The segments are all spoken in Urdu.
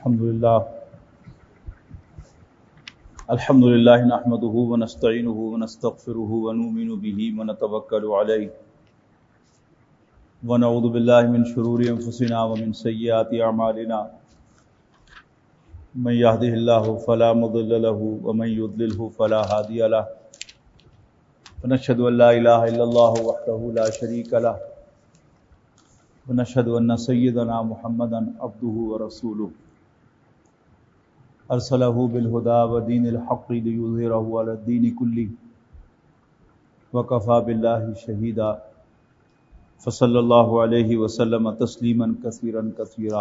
الحمد لله نحمده ونستعينه ونستغفره ونؤمن به ونتوكل عليه ونعوذ بالله من شرور أنفسنا ومن سيئات أعمالنا من يهده الله فلا مضل له ومن يضلله فلا هادي له ونشهد أن لا إله إلا الله وحده لا شريك له ونشهد أن سيدنا محمدا عبده ورسوله ارسلہ بالہدی ودین الحق لیظہرہ علی الدین کلہ وکفی باللہ شہیدا فصلی اللہ علیہ وسلم تسلیما کثیرا کثیرا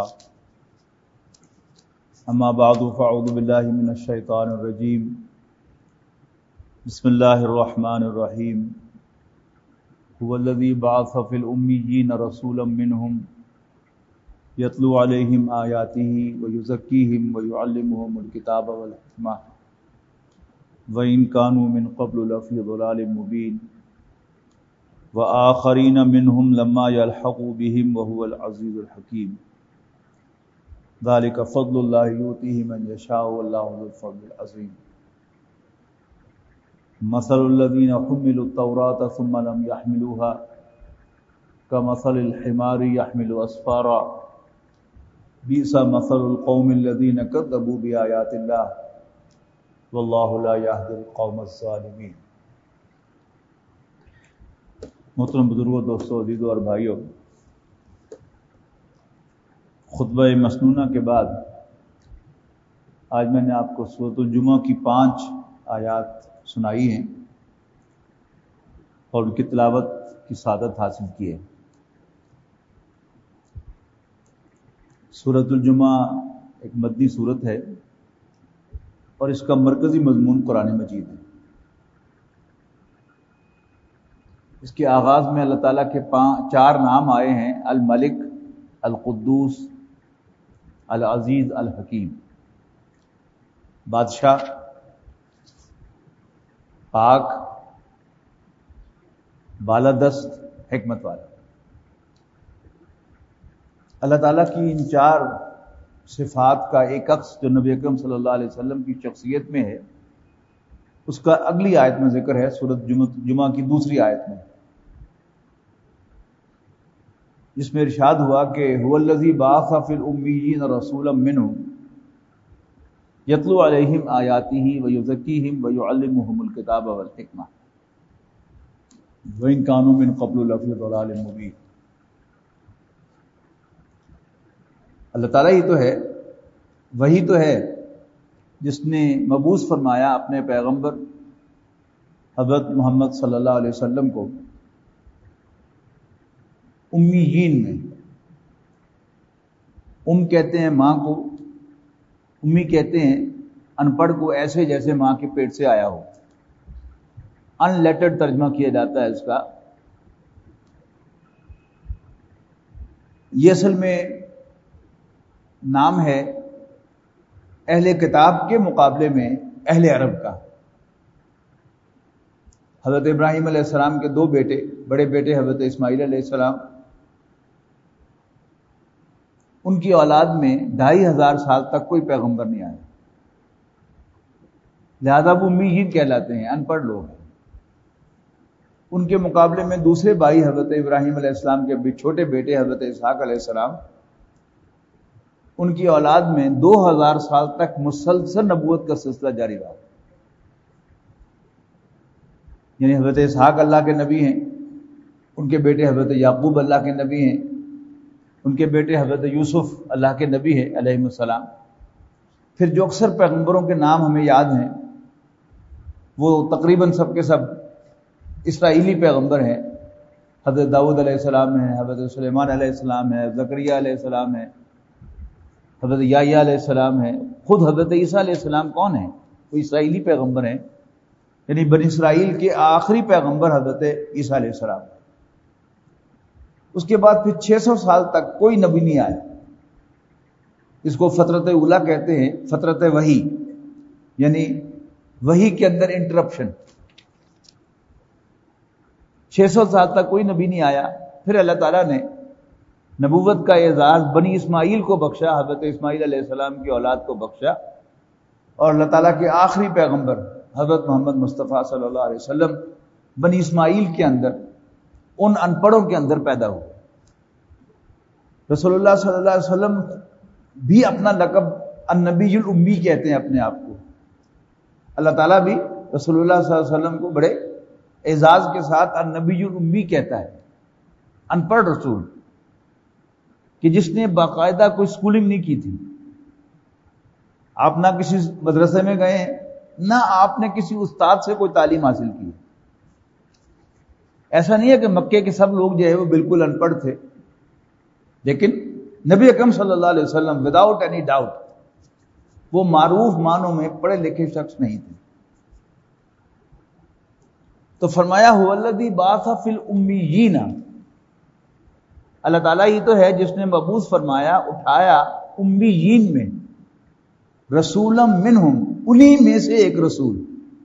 اما بعد فاعوذ باللہ من الشیطان الرجیم بسم اللہ الرحمن الرحیم هو الذی بعث فی الامیین رسولا منہم یتلو علیہم آیاتہ ویزکیہم ویعلمہم الکتاب والحکمہ وإن كانوا من قبل لفی ضلال مبین وآخرین منہم لما یلحقوا بہم وهو العزیز الحکیم ذلک فضل اللہ یؤتیہ من یشاء واللہ ذو الفضل العظیم مثل الذین حملوا التوراة ثم لم يحملوها كمثل الحمار يحمل اسفارا بئس مثل القوم الذين كذبوا بآيات الله والله لا يهدي القوم الظالمين۔ محترم بزرگوں، دوستوں، عزیزوں اور بھائیوں، خطبہ مسنونہ کے بعد آج میں نے آپ کو سورۃ الجمعہ کی 5 آیات سنائی ہیں اور ان کی تلاوت کی سعادت حاصل کی ہے۔ سورۃ الجمعہ ایک مدنی سورت ہے اور اس کا مرکزی مضمون قرآن مجید ہے۔ اس کے آغاز میں اللہ تعالیٰ کے 4 نام آئے ہیں: الملک، القدوس، العزیز، الحکیم۔ بادشاہ، پاک، بالادست، حکمت والا۔ اللہ تعالیٰ کی ان 4 صفات کا ایک عکس جو نبی اکرم صلی اللہ علیہ وسلم کی شخصیت میں ہے، اس کا اگلی آیت میں ذکر ہے، سورۃ جمعہ کی دوسری آیت میں، جس میں ارشاد ہوا کہ هو الذی بعث فی الامیین رسولا منہم یتلو علیہم آیاتہ ویزکیہم ویعلمہم الکتاب والحکمہ وإن كانوا من قبل لفی ضلال مبین۔ اللہ تعالیٰ ہی تو ہے، وہی تو ہے جس نے مبعوث فرمایا اپنے پیغمبر حضرت محمد صلی اللہ علیہ وسلم کو امیین میں۔ کہتے ہیں ماں کو، امی کہتے ہیں ان پڑھ کو، ایسے جیسے ماں کے پیٹ سے آیا ہو۔ ان لیٹرڈ ترجمہ کیا جاتا ہے اس کا۔ یہ اصل میں نام ہے اہل کتاب کے مقابلے میں اہل عرب کا۔ حضرت ابراہیم علیہ السلام کے 2 بیٹے، بڑے بیٹے حضرت اسماعیل علیہ السلام، ان کی اولاد میں 2500 سال تک کوئی پیغمبر نہیں آیا، لہذا وہ امیین کہلاتے ہیں، ان پڑھ لوگ ہیں۔ ان کے مقابلے میں دوسرے بھائی حضرت ابراہیم علیہ السلام کے بھی چھوٹے بیٹے حضرت اسحاق علیہ السلام، ان کی اولاد میں 2000 سال تک مسلسل نبوت کا سلسلہ جاری رہا۔ یعنی حضرت اسحاق اللہ کے نبی ہیں، ان کے بیٹے حضرت یعقوب اللہ کے نبی ہیں، ان کے بیٹے حضرت یوسف اللہ کے نبی ہیں علیہ السلام۔ پھر جو اکثر پیغمبروں کے نام ہمیں یاد ہیں وہ تقریباً سب کے سب اسرائیلی پیغمبر ہیں۔ حضرت داؤد علیہ السلام ہیں، حضرت سلیمان علیہ السلام ہے، زکریا علیہ السلام ہے، حضرت یحییٰ علیہ السلام ہے۔ خود حضرت عیسیٰ علیہ السلام کون ہیں؟ وہ اسرائیلی پیغمبر ہیں، یعنی بنی اسرائیل کے آخری پیغمبر حضرت عیسیٰ علیہ السلام۔ اس کے بعد پھر 600 سال تک کوئی نبی نہیں آیا۔ اس کو فترت اولیٰ کہتے ہیں، فترت وحی، یعنی وحی کے اندر انٹرپشن۔ 600 سال تک کوئی نبی نہیں آیا۔ پھر اللہ تعالیٰ نے نبوت کا اعزاز بنی اسماعیل کو بخشا، حضرت اسماعیل علیہ السلام کی اولاد کو بخشا، اور اللہ تعالیٰ کے آخری پیغمبر حضرت محمد مصطفیٰ صلی اللہ علیہ وسلم بنی اسماعیل کے اندر ان ان پڑھوں کے اندر پیدا ہوئے۔ رسول اللہ صلی اللہ علیہ وسلم بھی اپنا لقب النبی الامی کہتے ہیں اپنے آپ کو۔ اللہ تعالیٰ بھی رسول اللہ صلی اللہ علیہ وسلم کو بڑے اعزاز کے ساتھ النبی الامی کہتا ہے، ان پڑھ رسول، کہ جس نے باقاعدہ کوئی سکولنگ نہیں کی تھی۔ آپ نہ کسی مدرسے میں گئے ہیں، نہ آپ نے کسی استاد سے کوئی تعلیم حاصل کی۔ ایسا نہیں ہے کہ مکے کے سب لوگ جو ہے وہ بالکل ان پڑھ تھے، لیکن نبی اکرم صلی اللہ علیہ وسلم وداؤٹ اینی ڈاؤٹ وہ معروف معنوں میں پڑھے لکھے شخص نہیں تھے۔ تو فرمایا هو الذی بعث فی الامیین، اللہ تعالیٰ ہی تو ہے جس نے مبعوث فرمایا، اٹھایا امیین میں، رسولا منہم، انہی میں سے ایک رسول،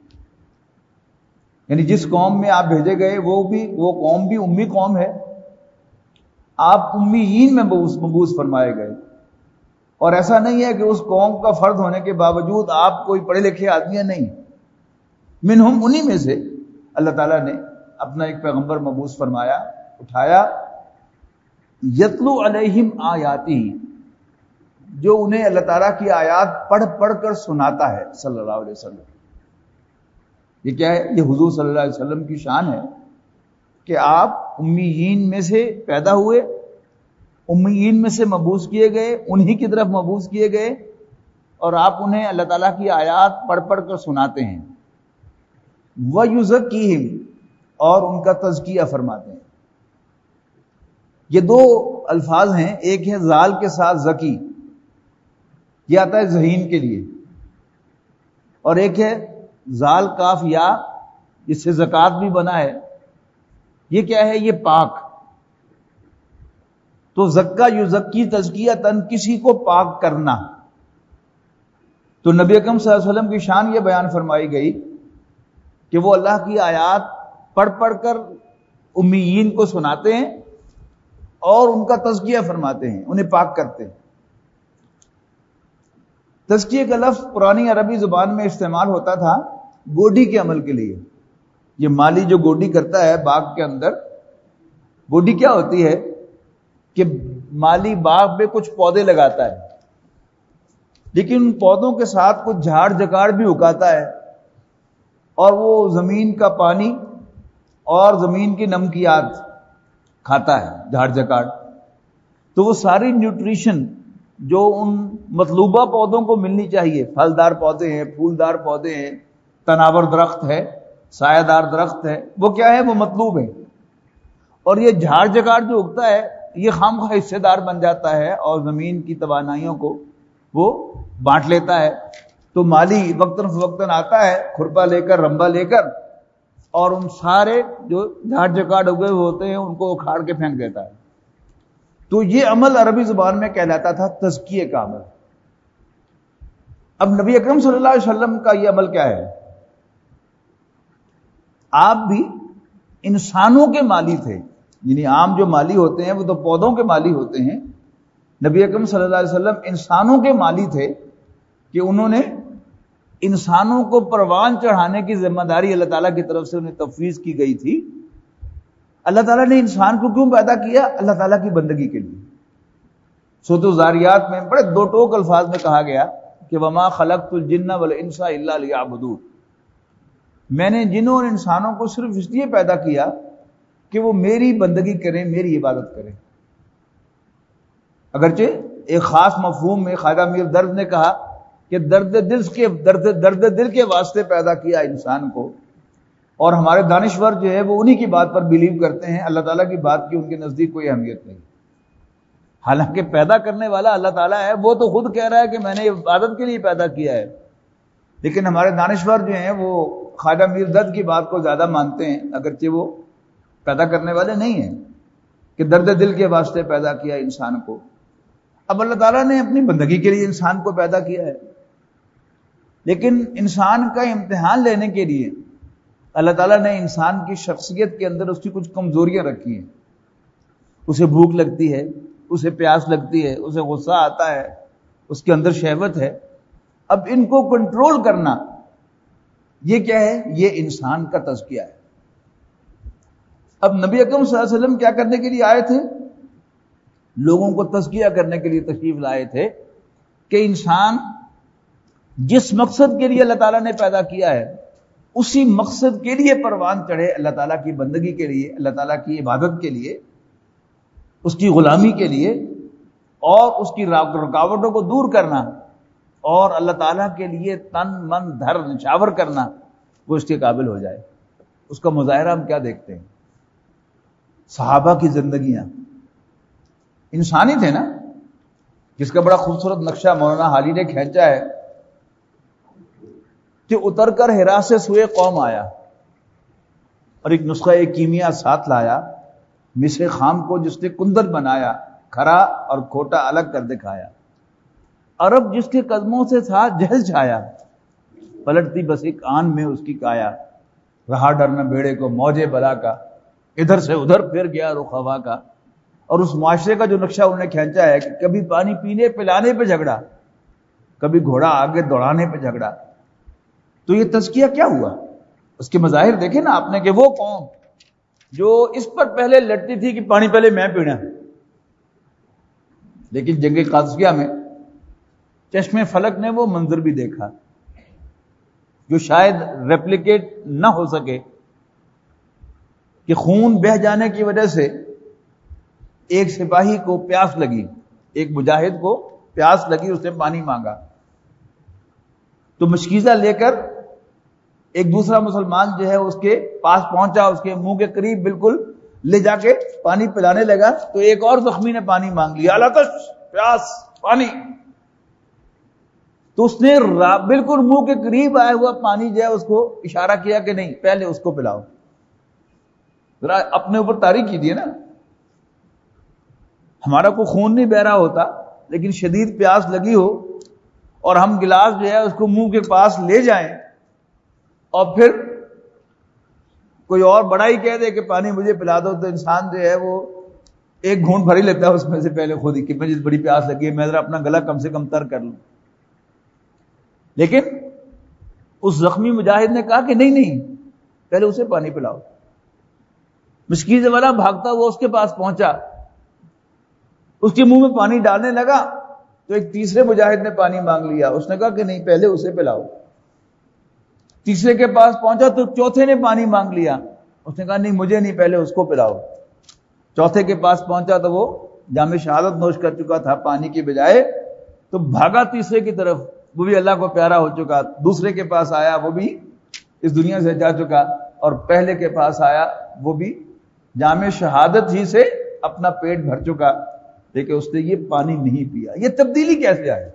یعنی جس قوم میں آپ بھیجے گئے وہ قوم بھی امی قوم ہے، آپ امیین میں مبعوث فرمائے گئے۔ اور ایسا نہیں ہے کہ اس قوم کا فرد ہونے کے باوجود آپ کوئی پڑھے لکھے آدمی نہیں، منہم، انہی میں سے اللہ تعالیٰ نے اپنا ایک پیغمبر مبعوث فرمایا، اٹھایا، یتلو علیہم آیاتی، جو انہیں اللہ تعالیٰ کی آیات پڑھ پڑھ کر سناتا ہے صلی اللہ علیہ وسلم۔ یہ کیا ہے؟ یہ حضور صلی اللہ علیہ وسلم کی شان ہے کہ آپ امیین میں سے پیدا ہوئے، امیین میں سے مبعوث کیے گئے، انہی کی طرف مبعوث کیے گئے، اور آپ انہیں اللہ تعالیٰ کی آیات پڑھ پڑھ کر سناتے ہیں۔ وَيُزَكِّيهِمْ، اور ان کا تزکیہ فرماتے ہیں۔ یہ دو الفاظ ہیں، ایک ہے زال کے ساتھ زکی، یہ آتا ہے ذہین کے لیے، اور ایک ہے زال کاف یا، جس سے زکات بھی بنا ہے، یہ کیا ہے؟ یہ پاک۔ تو زکا یزکی تزکیۃً، کسی کو پاک کرنا۔ تو نبی اکرم صلی اللہ علیہ وسلم کی شان یہ بیان فرمائی گئی کہ وہ اللہ کی آیات پڑھ پڑھ کر امیین کو سناتے ہیں اور ان کا تزکیہ فرماتے ہیں، انہیں پاک کرتے ہیں۔ تزکیہ کا لفظ پرانی عربی زبان میں استعمال ہوتا تھا گوڈی کے عمل کے لیے۔ یہ مالی جو گوڈی کرتا ہے باغ کے اندر، گوڈی کیا ہوتی ہے کہ مالی باغ میں کچھ پودے لگاتا ہے، لیکن ان پودوں کے ساتھ کچھ جھاڑ جکاڑ بھی اگاتا ہے، اور وہ زمین کا پانی اور زمین کی نمکیات کھاتا ہے، جھاڑ جکاڑ۔ تو وہ ساری نیوٹریشن جو ان مطلوبہ پودوں کو ملنی چاہیے، پھلدار پودے ہیں، پھولدار پودے ہیں، تناور درخت ہے، سایہ دار درخت ہے، وہ کیا ہے؟ وہ مطلوب ہے۔ اور یہ جھاڑ جکاڑ جو اگتا ہے یہ خامخواہ حصے دار بن جاتا ہے اور زمین کی توانائیوں کو وہ بانٹ لیتا ہے۔ تو مالی وقتاً فوقتاً آتا ہے کھرپا لے کر، رمبا لے کر، اور ان سارے جو جھاڑ جکاڑ اگے ہوئے ہوتے ہیں ان کو اکھاڑ کے پھینک دیتا ہے۔ تو یہ عمل عربی زبان میں کہلاتا تھا تزکیے کا عمل۔ اب نبی اکرم صلی اللہ علیہ وسلم کا یہ عمل کیا ہے؟ آپ بھی انسانوں کے مالی تھے، یعنی عام جو مالی ہوتے ہیں وہ تو پودوں کے مالی ہوتے ہیں، نبی اکرم صلی اللہ علیہ وسلم انسانوں کے مالی تھے کہ انہوں نے انسانوں کو پروان چڑھانے کی ذمہ داری اللہ تعالیٰ کی طرف سے انہیں تفویض کی گئی تھی۔ اللہ تعالیٰ نے انسان کو کیوں پیدا کیا؟ اللہ تعالیٰ کی بندگی کے لیے۔ سورۃ الذاریات میں بڑے دو ٹوک الفاظ میں کہا گیا کہ وما خلقت الجن والانس الا لیعبدون، میں نے جنوں اور انسانوں کو صرف اس لیے پیدا کیا کہ وہ میری بندگی کریں، میری عبادت کریں۔ اگرچہ ایک خاص مفہوم میں خواجہ میر درد نے کہا کہ درد دل کے واسطے پیدا کیا انسان کو، اور ہمارے دانشور جو ہے وہ انہی کی بات پر بیلیو کرتے ہیں، اللہ تعالیٰ کی بات کی ان کے نزدیک کوئی اہمیت نہیں، حالانکہ پیدا کرنے والا اللہ تعالیٰ ہے، وہ تو خود کہہ رہا ہے کہ میں نے عبادت کے لیے پیدا کیا ہے، لیکن ہمارے دانشور جو ہیں وہ خواجہ میر درد کی بات کو زیادہ مانتے ہیں، اگرچہ وہ پیدا کرنے والے نہیں ہیں، کہ درد دل کے واسطے پیدا کیا انسان کو۔ اب اللہ تعالیٰ نے اپنی بندگی کے لیے انسان کو پیدا کیا ہے، لیکن انسان کا امتحان لینے کے لیے اللہ تعالیٰ نے انسان کی شخصیت کے اندر اس کی کچھ کمزوریاں رکھی ہیں۔ اسے بھوک لگتی ہے، اسے پیاس لگتی ہے، اسے غصہ آتا ہے، اس کے اندر شہوت ہے. اب ان کو کنٹرول کرنا یہ کیا ہے؟ یہ انسان کا تزکیہ ہے. اب نبی اکرم صلی اللہ علیہ وسلم کیا کرنے کے لیے آئے تھے؟ لوگوں کو تزکیہ کرنے کے لیے تشریف لائے تھے کہ انسان جس مقصد کے لیے اللہ تعالیٰ نے پیدا کیا ہے اسی مقصد کے لیے پروان چڑھے، اللہ تعالیٰ کی بندگی کے لیے، اللہ تعالیٰ کی عبادت کے لیے، اس کی غلامی کے لیے، اور اس کی رکاوٹوں کو دور کرنا اور اللہ تعالیٰ کے لیے تن من دھر نچھاور کرنا، وہ اس کے قابل ہو جائے. اس کا مظاہرہ ہم کیا دیکھتے ہیں؟ صحابہ کی زندگیاں انسانی تھے نا، جس کا بڑا خوبصورت نقشہ مولانا حالی نے کھینچا ہے کہ اتر کر ہرا سے سوئے قوم آیا اور ایک نسخہ کیمیا ساتھ لایا، مصر خام کو جس نے کندر بنایا، کھرا اور کھوٹا الگ کر دکھایا. عرب جس کے قدموں سے تھا جہل چھایا، پلٹتی بس ایک آن میں اس کی کایا. رہا ڈرنا بیڑے کو موجے بلا کا، ادھر سے ادھر پھر گیا رخ ہوا کا. اور اس معاشرے کا جو نقشہ انہوں نے کھینچا ہے کہ کبھی پانی پینے پلانے پہ جھگڑا، کبھی گھوڑا آگے دوڑانے پہ جھگڑا. تو یہ تزکیہ کیا ہوا؟ اس کے مظاہر دیکھیں نا آپ نے کہ وہ قوم جو اس پر پہلے لڑتی تھی کہ پانی پہلے میں پینا، لیکن جنگ قادسیہ میں چشمے فلک نے وہ منظر بھی دیکھا جو شاید ریپلیکیٹ نہ ہو سکے کہ خون بہہ جانے کی وجہ سے ایک سپاہی کو پیاس لگی، ایک مجاہد کو پیاس لگی، اس نے پانی مانگا تو مشکیزہ لے کر ایک دوسرا مسلمان جو ہے اس کے پاس پہنچا، اس کے منہ کے قریب بالکل لے جا کے پانی پلانے لگا تو ایک اور زخمی نے پانی مانگ لیا، الاتش، پیاس، پانی. تو اس نے بالکل منہ کے قریب آیا ہوا پانی جو ہے اس کو اشارہ کیا کہ نہیں پہلے اس کو پلاؤ. ذرا اپنے اوپر طاری کیجیے نا. ہمارا کوئی خون نہیں بہ رہا ہوتا لیکن شدید پیاس لگی ہو اور ہم گلاس جو ہے اس کو منہ کے پاس لے جائیں اور پھر کوئی اور بڑا ہی کہہ دے کہ پانی مجھے پلا دو تو انسان جو ہے وہ ایک گھونٹ بھر ہی لیتا ہے اس میں سے پہلے خود ہی کہ مجھے بڑی پیاس لگی ہے، میں ذرا اپنا گلا کم سے کم تر کر لوں. لیکن اس زخمی مجاہد نے کہا کہ نہیں پہلے اسے پانی پلاؤ. مشکیزے والا بھاگتا ہوا اس کے پاس پہنچا، اس کے منہ میں پانی ڈالنے لگا تو ایک تیسرے مجاہد نے پانی مانگ لیا، اس نے کہا کہ نہیں پہلے اسے پلاؤ. تیسرے کے پاس پہنچا تو چوتھے نے پانی مانگ لیا، اس نے کہا نہیں مجھے نہیں پہلے اس کو پلاؤ. چوتھے کے پاس پہنچا تو وہ جام شہادت نوش کر چکا تھا پانی کی بجائے، تو بھاگا تیسرے کی طرف، وہ بھی اللہ کو پیارا ہو چکا. دوسرے کے پاس آیا، وہ بھی اس دنیا سے جا چکا، اور پہلے کے پاس آیا وہ بھی جام شہادت ہی سے اپنا پیٹ بھر چکا، لیکن اس نے یہ پانی نہیں پیا. یہ تبدیلی کیسے آئی؟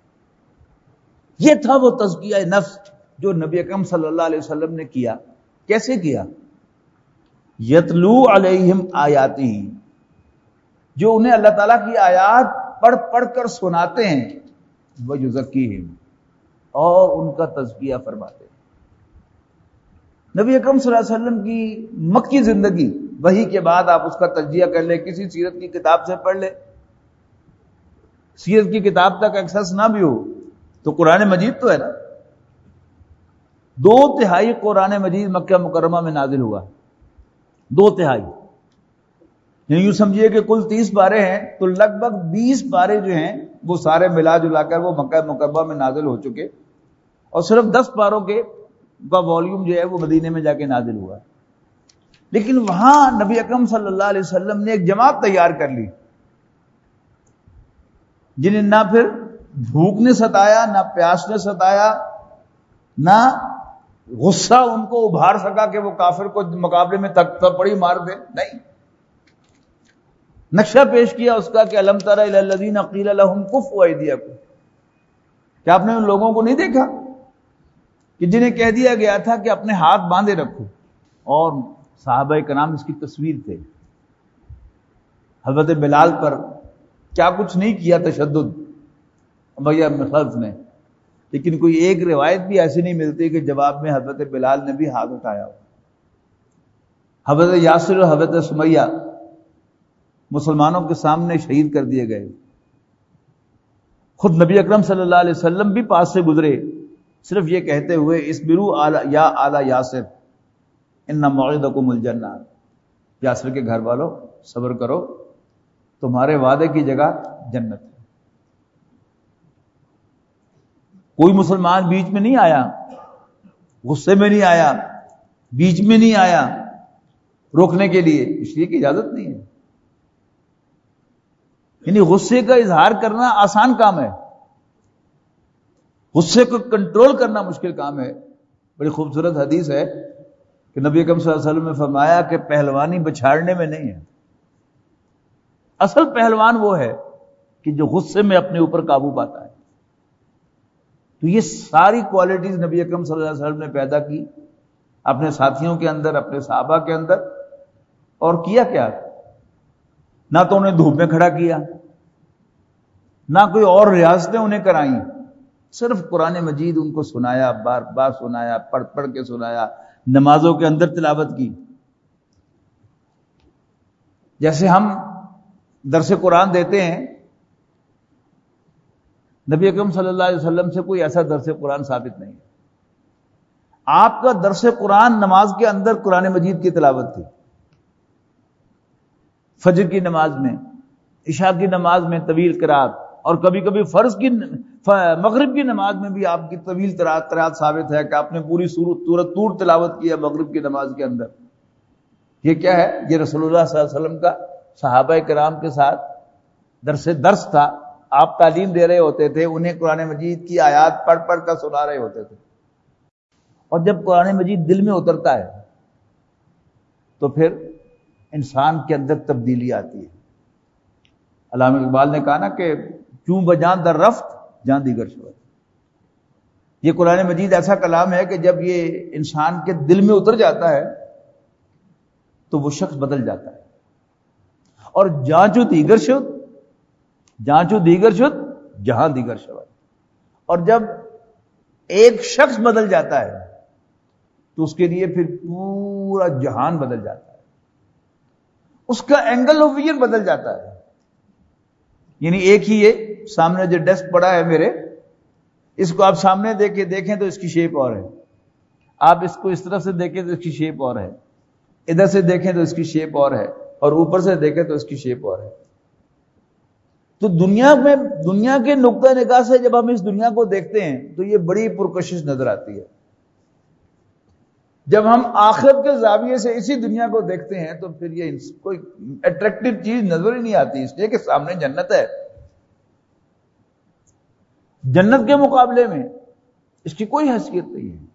یہ تھا وہ تزکیہ نفس جو نبی اکرم صلی اللہ علیہ وسلم نے کیا. کیسے کیا؟ یتلو علیہم آیاتی، جو انہیں اللہ تعالیٰ کی آیات پڑھ پڑھ کر سناتے ہیں، وَيُزَكِّيهِمْ، اور ان کا تزکیہ فرماتے ہیں. نبی اکرم صلی اللہ علیہ وسلم کی مکی زندگی، وحی کے بعد آپ اس کا تجزیہ کر لیں، کسی سیرت کی کتاب سے پڑھ لیں. سیرت کی کتاب تک ایکسس نہ بھی ہو تو قرآن مجید تو ہے نا. 2/3 قرآن مجید مکہ مکرمہ میں نازل ہوا، 2/3. یعنی یوں سمجھیے کہ کل 30 پارے ہیں تو لگ بھگ 20 پارے جو ہیں وہ سارے ملا جلا کر وہ مکہ مکرمہ میں نازل ہو چکے، اور صرف 10 پاروں کا والیوم جو ہے وہ مدینے میں جا کے نازل ہوا. لیکن وہاں نبی اکرم صلی اللہ علیہ وسلم نے ایک جماعت تیار کر لی جنہیں نہ پھر بھوک نے ستایا، نہ پیاس نے ستایا، نہ غصہ ان کو ابھار سکا کہ وہ کافر کو مقابلے میں تھپڑی مار دے. نہیں، نقشہ پیش کیا اس کا کہ الم تر الی الذین قیل لهم کفوا ایدیکم، کیا آپ نے ان لوگوں کو نہیں دیکھا کہ جنہیں کہہ دیا گیا تھا کہ اپنے ہاتھ باندھے رکھو. اور صحابہ کرام اس کی تصویر تھے. حضرت بلال پر کیا کچھ نہیں کیا تشدد امیہ بن خلف نے، لیکن کوئی ایک روایت بھی ایسی نہیں ملتی کہ جواب میں حضرت بلال نے بھی ہاتھ اٹھایا ہو. حضرت یاسر اور حضرت سمیہ مسلمانوں کے سامنے شہید کر دیے گئے. خود نبی اکرم صلی اللہ علیہ وسلم بھی پاس سے گزرے صرف یہ کہتے ہوئے اصبروا یا آل یاسر ان موعدکم الجنہ، یاسر کے گھر والوں صبر کرو، تمہارے وعدے کی جگہ جنت ہے. کوئی مسلمان بیچ میں نہیں آیا، غصے میں نہیں آیا، بیچ میں نہیں آیا روکنے کے لیے، اس لیے کہ اجازت نہیں ہے. یعنی غصے کا اظہار کرنا آسان کام ہے، غصے کو کنٹرول کرنا مشکل کام ہے. بڑی خوبصورت حدیث ہے کہ نبی اکرم صلی اللہ علیہ وسلم نے فرمایا کہ پہلوانی بچھاڑنے میں نہیں ہے، اصل پہلوان وہ ہے کہ جو غصے میں اپنے اوپر قابو پاتا ہے. تو یہ ساری کوالٹیز نبی اکرم صلی اللہ علیہ وسلم نے پیدا کی اپنے ساتھیوں کے اندر، اپنے صحابہ کے اندر. اور کیا کیا؟ نہ تو انہیں دھوپ میں کھڑا کیا، نہ کوئی اور ریاستیں انہیں کرائیں، صرف قرآن مجید ان کو سنایا، بار بار سنایا، پڑھ پڑھ کے سنایا، نمازوں کے اندر تلاوت کی. جیسے ہم درس قرآن دیتے ہیں، نبی اکرم صلی اللہ علیہ وسلم سے کوئی ایسا درس قرآن ثابت نہیں ہے. آپ کا درس قرآن نماز کے اندر قرآن مجید کی تلاوت تھی. فجر کی نماز میں، عشاء کی نماز میں طویل قرات، اور کبھی کبھی فرض کی مغرب کی نماز میں بھی آپ کی طویل قرات ثابت ہے کہ آپ نے پوری سورۃ طور تلاوت کی ہے مغرب کی نماز کے اندر. یہ کیا ہے؟ یہ رسول اللہ صلی اللہ علیہ وسلم کا صحابہ کرام کے ساتھ درس تھا. آپ تعلیم دے رہے ہوتے تھے، انہیں قرآن مجید کی آیات پڑھ پڑھ کر سنا رہے ہوتے تھے. اور جب قرآن مجید دل میں اترتا ہے تو پھر انسان کے اندر تبدیلی آتی ہے. علامہ اقبال نے کہا نا کہ کیوں بجان در رفت جان دیگر شود. یہ قرآن مجید ایسا کلام ہے کہ جب یہ انسان کے دل میں اتر جاتا ہے تو وہ شخص بدل جاتا ہے. اور جانچو دیگر شد، جانچو دیگر شد جہاں دیگر شود. اور جب ایک شخص بدل جاتا ہے تو اس کے لیے پھر پورا جہان بدل جاتا ہے، اس کا اینگل آف ویژن بدل جاتا ہے. یعنی ایک ہی یہ سامنے جو ڈیسک پڑا ہے میرے، اس کو آپ سامنے دیکھیں تو اس کی شیپ اور ہے، آپ اس کو اس طرف سے دیکھیں تو اس کی شیپ اور ہے، ادھر سے دیکھیں تو اس کی شیپ اور ہے، اور اوپر سے دیکھیں تو اس کی شیپ اور ہے. تو دنیا کے نقطہ نگاہ سے جب ہم اس دنیا کو دیکھتے ہیں تو یہ بڑی پرکشش نظر آتی ہے. جب ہم آخرت کے زاویے سے اسی دنیا کو دیکھتے ہیں تو پھر یہ کوئی اٹریکٹیو چیز نظر ہی نہیں آتی، اس لیے کہ سامنے جنت ہے. جنت کے مقابلے میں اس کی کوئی حیثیت نہیں ہے.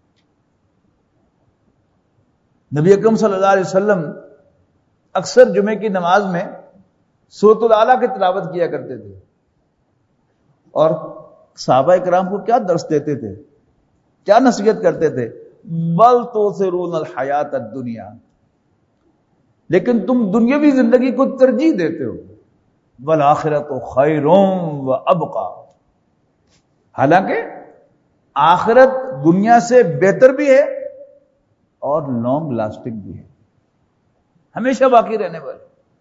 نبی اکرم صلی اللہ علیہ وسلم اکثر جمعے کی نماز میں سورۃ الاعلیٰ کی تلاوت کیا کرتے تھے، اور صحابہ کرام کو کیا درس دیتے تھے، کیا نصیحت کرتے تھے؟ بل تؤثرون الحیات الدنیا، لیکن تم دنیاوی زندگی کو ترجیح دیتے ہو، والآخرۃ خیر وابقی. حالانکہ آخرت دنیا سے بہتر بھی ہے اور لانگ لاسٹنگ بھی ہے، ہمیشہ باقی رہنے والی.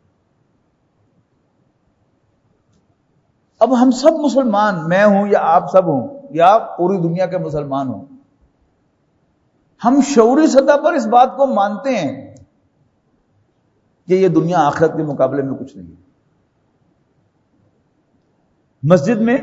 اب ہم سب مسلمان، میں ہوں یا آپ سب ہوں یا پوری دنیا کے مسلمان ہوں، ہم شعوری سطح پر اس بات کو مانتے ہیں کہ یہ دنیا آخرت کے مقابلے میں کچھ نہیں ہے. مسجد میں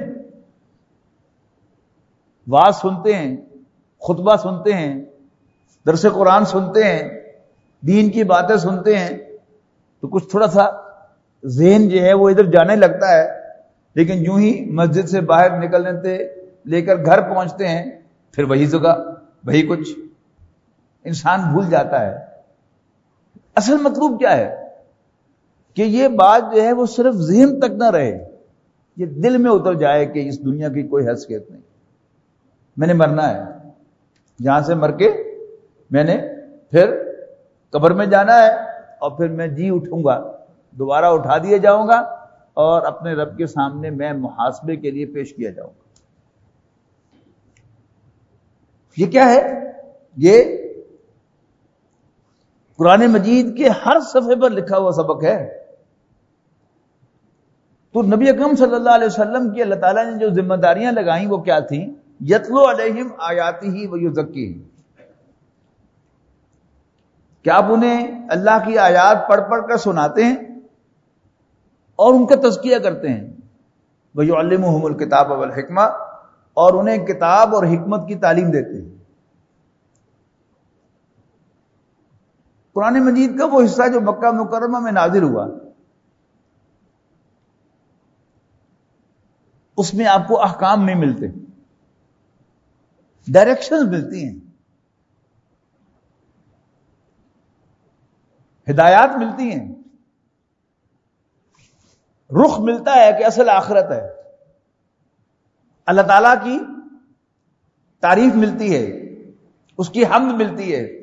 وعظ سنتے ہیں، خطبہ سنتے ہیں، درس قرآن سنتے ہیں، دین کی باتیں سنتے ہیں تو کچھ تھوڑا سا ذہن جو ہے وہ ادھر جانے لگتا ہے، لیکن یوں ہی مسجد سے باہر نکلنے سے لے کر گھر پہنچتے ہیں پھر وہی جگہ وہی کچھ، انسان بھول جاتا ہے. اصل مطلوب کیا ہے کہ یہ بات جو ہے وہ صرف ذہن تک نہ رہے، یہ دل میں اتر جائے کہ اس دنیا کی کوئی حیثیت نہیں، میں نے مرنا ہے، جہاں سے مر کے میں نے پھر قبر میں جانا ہے، اور پھر میں جی اٹھوں گا، دوبارہ اٹھا دیا جاؤں گا اور اپنے رب کے سامنے میں محاسبے کے لیے پیش کیا جاؤں گا. یہ کیا ہے؟ یہ قرآن مجید کے ہر صفحے پر لکھا ہوا سبق ہے. تو نبی اکرم صلی اللہ علیہ وسلم کی اللہ تعالیٰ نے جو ذمہ داریاں لگائیں وہ کیا تھیں؟ یتلو علیہم آیاتہ ویزکیہم، کہ آپ انہیں اللہ کی آیات پڑھ پڑھ کر سناتے ہیں اور ان کا تزکیہ کرتے ہیں، ویعلمہم الکتاب والحکمہ، اور انہیں کتاب اور حکمت کی تعلیم دیتے ہیں۔ قرآن مجید کا وہ حصہ جو مکہ مکرمہ میں نازل ہوا، اس میں آپ کو احکام نہیں ملتے، ڈائریکشنز ملتی ہیں، ہدایات ملتی ہیں، رخ ملتا ہے کہ اصل آخرت ہے، اللہ تعالیٰ کی تعریف ملتی ہے، اس کی حمد ملتی ہے،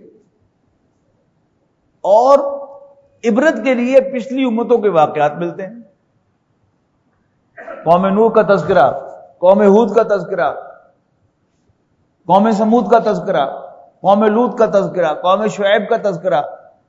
اور عبرت کے لیے پچھلی امتوں کے واقعات ملتے ہیں، قوم نوح کا تذکرہ، قوم ہود کا تذکرہ، قوم سمود کا تذکرہ، قوم لوط کا تذکرہ، قوم شعیب کا تذکرہ،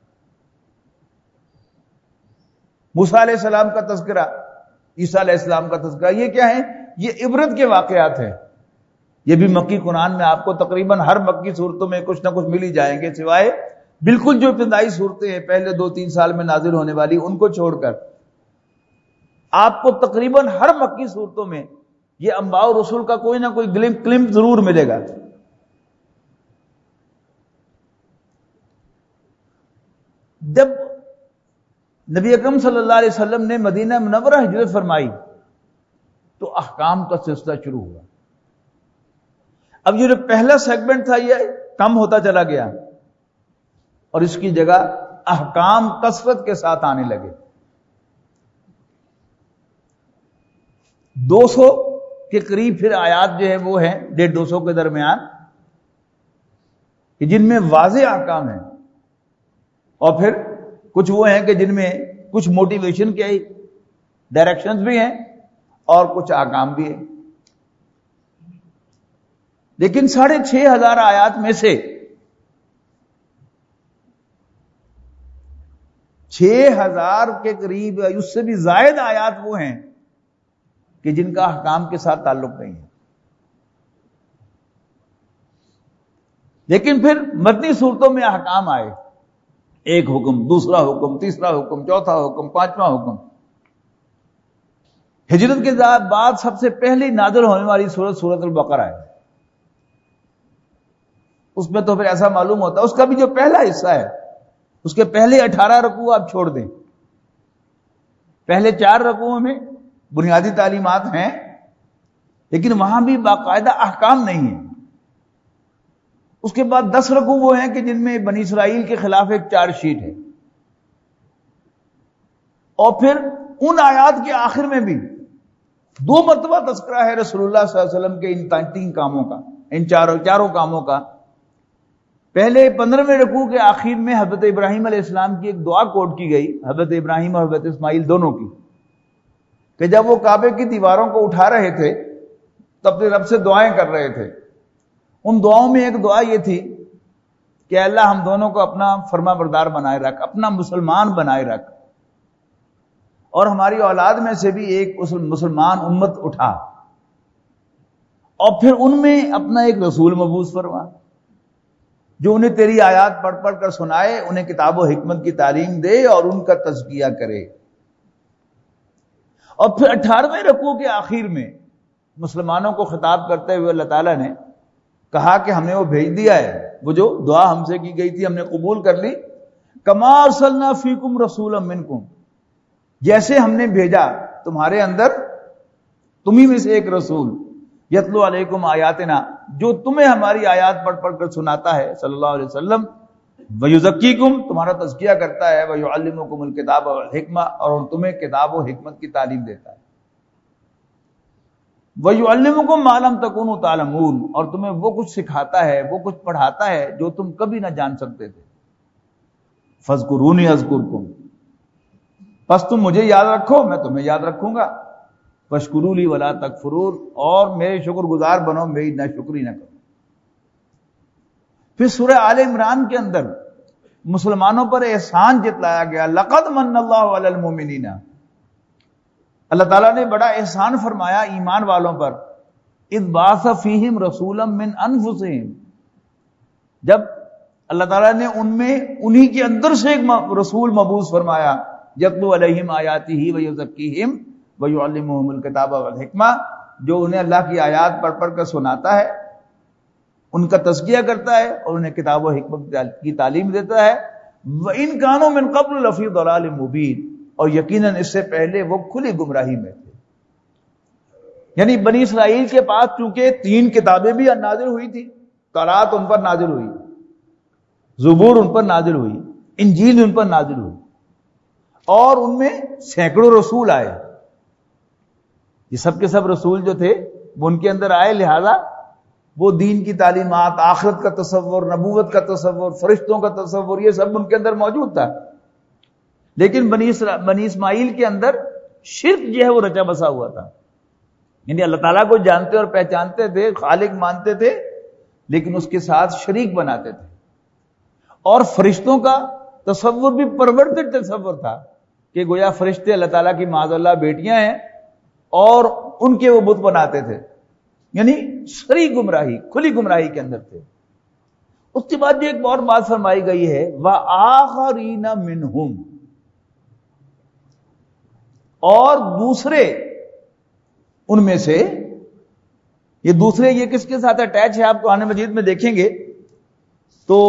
موسیٰ علیہ السلام کا تذکرہ، عیسیٰ علیہ السلام کا تذکرہ۔ یہ کیا ہے؟ یہ عبرت کے واقعات ہیں۔ یہ بھی مکی قرآن میں آپ کو تقریباً ہر مکی صورتوں میں کچھ نہ کچھ مل ہی جائیں گے، سوائے بالکل جو ابتدائی صورتیں ہیں پہلے 2-3 سال میں نازل ہونے والی، ان کو چھوڑ کر آپ کو تقریباً ہر مکی صورتوں میں یہ انبیاء و رسول کا کوئی نہ کوئی کلمپ ضرور ملے گا۔ جب نبی اکرم صلی اللہ علیہ وسلم نے مدینہ منورہ ہجرت فرمائی تو احکام کا سلسلہ شروع ہوا۔ اب یہ جو پہلا سیگمنٹ تھا یہ کم ہوتا چلا گیا اور اس کی جگہ احکام کثرت کے ساتھ آنے لگے۔ 200 کے قریب پھر آیات جو ہے وہ ہیں 150 کے درمیان، کہ جن میں واضح احکام ہیں، اور پھر کچھ وہ ہیں کہ جن میں کچھ موٹیویشن کے ڈائریکشنز بھی ہیں اور کچھ احکام بھی ہیں۔ لیکن 6,500 آیات میں سے 6,000 کے قریب، اس سے بھی زائد آیات وہ ہیں کہ جن کا احکام کے ساتھ تعلق نہیں ہے۔ لیکن پھر مدنی صورتوں میں احکام آئے، ایک حکم، دوسرا حکم، تیسرا حکم، چوتھا حکم، پانچواں حکم۔ ہجرت کے بعد سب سے پہلی نازل ہونے والی سورت البقرہ ہے۔ اس میں تو پھر ایسا معلوم ہوتا ہے، اس کا بھی جو پہلا حصہ ہے اس کے پہلے 18 رکوع آپ چھوڑ دیں، پہلے 4 رکوعوں میں بنیادی تعلیمات ہیں، لیکن وہاں بھی باقاعدہ احکام نہیں ہیں۔ اس کے بعد 10 رکوع وہ ہیں کہ جن میں بنی اسرائیل کے خلاف ایک چارج شیٹ ہے، اور پھر ان آیات کے آخر میں بھی 2 مرتبہ تذکرہ ہے رسول اللہ صلی اللہ علیہ وسلم کے ان 3 کاموں کا، ان چاروں کاموں کا۔ پہلے 15ویں رکوع کے آخر میں حضرت ابراہیم علیہ السلام کی ایک دعا کوٹ کی گئی، حضرت ابراہیم اور حضرت اسماعیل دونوں کی، کہ جب وہ کعبے کی دیواروں کو اٹھا رہے تھے تب اپنے رب سے دعائیں کر رہے تھے۔ ان دعاؤں میں ایک دعا یہ تھی کہ اللہ ہم دونوں کو اپنا فرما بردار بنائے رکھ، اپنا مسلمان بنائے رکھ، اور ہماری اولاد میں سے بھی ایک مسلمان امت اٹھا، اور پھر ان میں اپنا ایک رسول مبعوث فرما جو انہیں تیری آیات پڑھ پڑھ کر سنائے، انہیں کتاب و حکمت کی تعلیم دے اور ان کا تزکیہ کرے۔ اور پھر 18ویں رکوع کے آخر میں مسلمانوں کو خطاب کرتے ہوئے اللہ تعالیٰ نے کہا کہ ہم نے وہ بھیج دیا ہے، وہ جو دعا ہم سے کی گئی تھی ہم نے قبول کر لی، کما ارسلنا فیکم رسولا منکم، جیسے ہم نے بھیجا تمہارے اندر تمہیں میں سے ایک رسول، یتلو علیکم آیاتنا، جو تمہیں ہماری آیات پڑھ پڑھ کر سناتا ہے صلی اللہ علیہ وسلم، ویزکیکم، تمہارا تزکیہ کرتا ہے، ویعلمکم الکتاب والحکمہ، اور تمہیں کتاب و حکمت کی تعلیم دیتا ہے، وَيُعَلِّمُكُمْ مَا لَمْ تَكُونُوا تَعْلَمُونَ، اور تمہیں وہ کچھ سکھاتا ہے، وہ کچھ پڑھاتا ہے جو تم کبھی نہ جان سکتے تھے۔ فَاذْكُرُونِي أَذْكُرْكُمْ، پس تم مجھے یاد رکھو میں تمہیں یاد رکھوں گا، وَاشْكُرُوا لِي وَلَا تَكْفُرُونَ، اور میرے شکر گزار بنو، میری ناشکری نہ کرو۔ پھر سورہ آل عمران کے اندر مسلمانوں پر احسان جتلایا گیا، لَقَدْ مَنَّ اللَّهُ عَلَى الْمُؤْمِنِينَ، اللہ تعالیٰ نے بڑا احسان فرمایا ایمان والوں پر، اذ بعث فیہم رسولا من انفسہم، جب اللہ تعالیٰ نے ان میں انہی کے اندر سے ایک رسول مبعوث فرمایا، یتلو علیہم آیاتہ ویزکیہم ویعلمہم الکتاب والحکمہ، جو انہیں اللہ کی آیات پڑھ پڑھ کر سناتا ہے، ان کا تزکیہ کرتا ہے اور انہیں کتاب و حکمت کی تعلیم دیتا ہے۔ وَإِن كَانُوا مِن قَبْلُ لَفِي ضَلَالٍ مُبِينٍ، اور یقیناً اس سے پہلے وہ کھلی گمراہی میں تھے۔ یعنی بنی اسرائیل کے پاس چونکہ 3 کتابیں بھی نازل ہوئی تھی، تورات ان پر نازل ہوئی، زبور ان پر نازل ہوئی، انجیل ان پر نازل ہوئی، اور ان میں سینکڑوں رسول آئے۔ یہ سب کے سب رسول جو تھے وہ ان کے اندر آئے، لہذا وہ دین کی تعلیمات، آخرت کا تصور، نبوت کا تصور، فرشتوں کا تصور، یہ سب ان کے اندر موجود تھا۔ لیکن بنی اسماعیل کے اندر شرک جو ہے وہ رچا بسا ہوا تھا، یعنی اللہ تعالیٰ کو جانتے اور پہچانتے تھے، خالق مانتے تھے، لیکن اس کے ساتھ شریک بناتے تھے۔ اور فرشتوں کا تصور بھی پرورتر تصور تھا کہ گویا فرشتے اللہ تعالیٰ کی معاذ اللہ بیٹیاں ہیں اور ان کے وہ بت بناتے تھے، یعنی سری گمراہی، کھلی گمراہی کے اندر تھے۔ اس کے بعد جو ایک اور بات فرمائی گئی ہے، وَآخَرِينَ مِنْهُمْ، اور دوسرے ان میں سے، یہ دوسرے یہ کس کے ساتھ اٹیچ ہے آپ قرآن مجید میں دیکھیں گے تو